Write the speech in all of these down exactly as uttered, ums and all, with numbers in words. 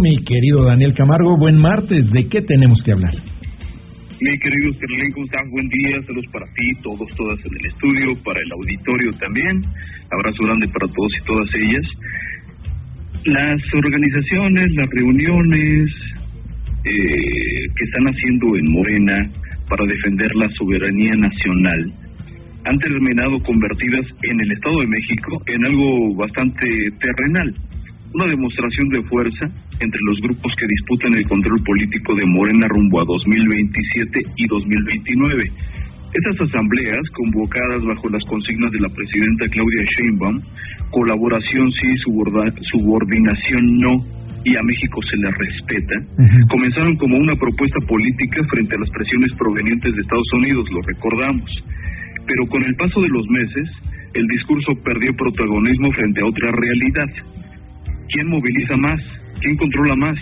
mi querido Daniel Camargo. Buen martes. ¿De qué tenemos que hablar? Mi querido Sterling, ¿cómo estás? Buen día, saludos para ti, todos, todas en el estudio, para el auditorio también. Abrazo grande para todos y todas ellas. Las organizaciones, las reuniones eh, que están haciendo en Morena para defender la soberanía nacional han terminado convertidas en el Estado de México en algo bastante terrenal. Una demostración de fuerza entre los grupos que disputan el control político de Morena rumbo a dos mil veintisiete y dos mil veintinueve. Estas asambleas, convocadas bajo las consignas de la presidenta Claudia Sheinbaum, colaboración sí, subordinación no, y a México se le respeta, uh-huh. comenzaron como una propuesta política frente a las presiones provenientes de Estados Unidos, lo recordamos. Pero con el paso de los meses, el discurso perdió protagonismo frente a otra realidad. ¿Quién moviliza más? ¿Quién controla más?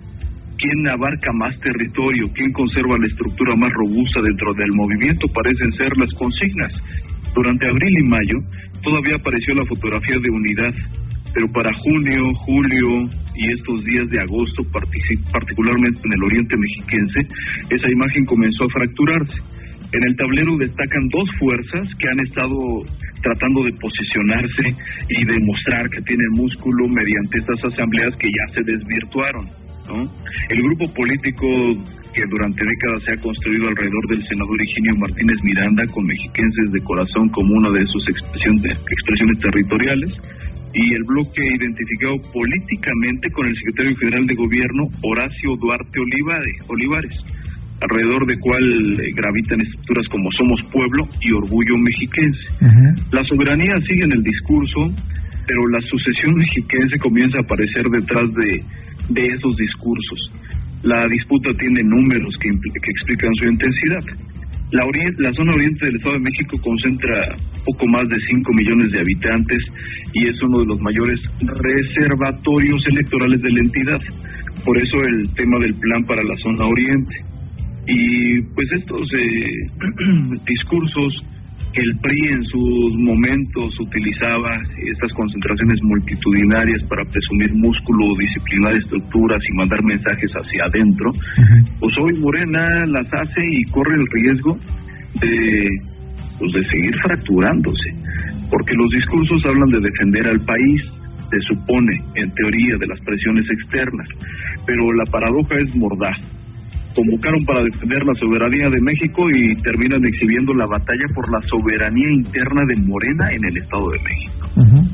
¿Quién abarca más territorio? ¿Quién conserva la estructura más robusta dentro del movimiento? Parecen ser las consignas. Durante abril y mayo todavía apareció la fotografía de unidad, pero para junio, julio y estos días de agosto, particularmente en el oriente mexiquense, esa imagen comenzó a fracturarse. En el tablero destacan dos fuerzas que han estado tratando de posicionarse y demostrar que tienen músculo mediante estas asambleas que ya se desvirtuaron, ¿no? El grupo político que durante décadas se ha construido alrededor del senador Higinio Martínez Miranda, con mexiquenses de corazón como una de sus expresiones, expresiones territoriales, y el bloque identificado políticamente con el secretario general de gobierno Horacio Duarte Olivares, Olivares alrededor de cual eh, gravitan estructuras como Somos Pueblo y Orgullo Mexiquense. Uh-huh. La soberanía sigue en el discurso, pero la sucesión mexiquense comienza a aparecer detrás de, de esos discursos. La disputa tiene números que, que explican su intensidad. La, orient, la zona oriente del Estado de México concentra poco más de cinco millones de habitantes y es uno de los mayores reservatorios electorales de la entidad. Por eso el tema del plan para la zona oriente. Y pues estos eh, discursos que el P R I en sus momentos utilizaba, estas concentraciones multitudinarias para presumir músculo, disciplinar estructuras y mandar mensajes hacia adentro, uh-huh. pues hoy Morena las hace y corre el riesgo de, pues de seguir fracturándose, porque los discursos hablan de defender al país, se supone, en teoría, de las presiones externas, pero la paradoja es mordaz. Convocaron para defender la soberanía de México y terminan exhibiendo la batalla por la soberanía interna de Morena en el Estado de México. Uh-huh.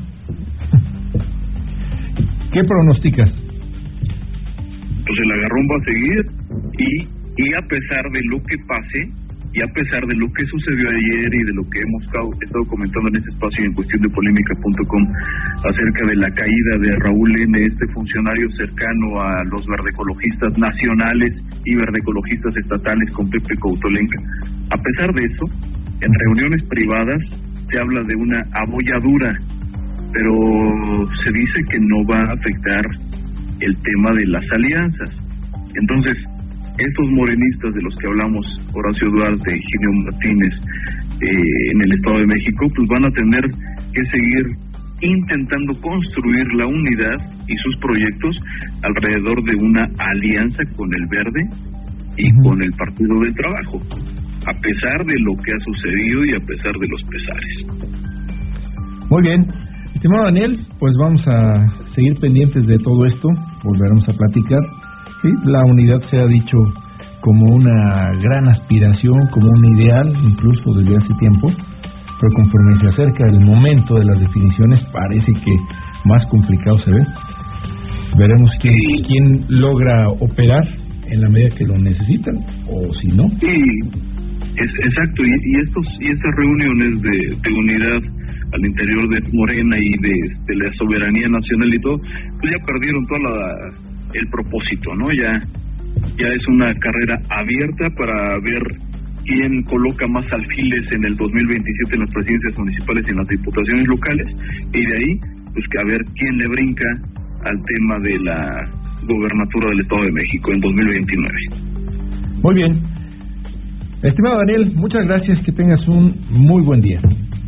¿Qué pronosticas? Pues el agarrón va a seguir y, y a pesar de lo que pase y a pesar de lo que sucedió ayer y de lo que hemos estado comentando en este espacio y en cuestión de polémica punto com acerca de la caída de Raúl N., este funcionario cercano a los verdecologistas nacionales y verdecologistas estatales con Pepe Coutolenca, a pesar de eso, en reuniones privadas se habla de una abolladura, pero se dice que no va a afectar el tema de las alianzas. Entonces, estos morenistas de los que hablamos, Horacio Duarte, Higinio Martínez, eh, en el Estado de México, pues van a tener que seguir intentando construir la unidad y sus proyectos alrededor de una alianza con el Verde y uh-huh. con el Partido del Trabajo, a pesar de lo que ha sucedido y a pesar de los pesares. Muy bien, estimado Daniel, pues vamos a seguir pendientes de todo esto, volveremos a platicar. Sí, la unidad se ha dicho como una gran aspiración, como un ideal, incluso desde hace tiempo, pero conforme se acerca el momento de las definiciones, parece que más complicado se ve. Veremos quién, quién logra operar en la medida que lo necesitan, o si no. Sí, es, exacto, y, y estos y estas reuniones de, de unidad al interior de Morena y de, de la soberanía nacional y todo, pues ya perdieron toda la el propósito, ¿no? Ya ya es una carrera abierta para ver quién coloca más alfiles en el dos mil veintisiete en las presidencias municipales y en las diputaciones locales, y de ahí, pues que a ver quién le brinca al tema de la gobernatura del Estado de México en dos mil veintinueve. Muy bien. Estimado Daniel, muchas gracias, que tengas un muy buen día.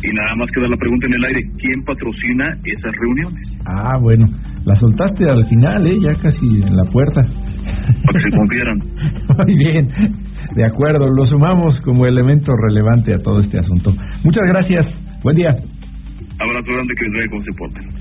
Y nada más queda la pregunta en el aire, ¿quién patrocina esas reuniones? Ah, bueno, la soltaste al final, ¿eh? Ya casi en la puerta. Para que se confieran. Muy bien, de acuerdo, lo sumamos como elemento relevante a todo este asunto. Muchas gracias, buen día. Abrazo grande, que les vaya como se porten.